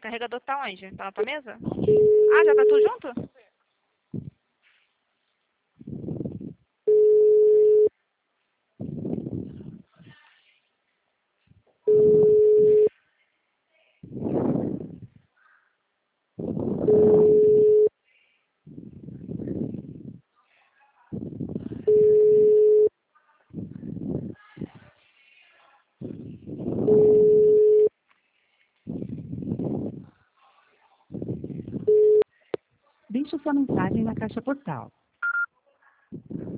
carregador tá onde? Tá na tua mesa? Ah, já tá tudo junto? Deixe sua mensagem na caixa postal.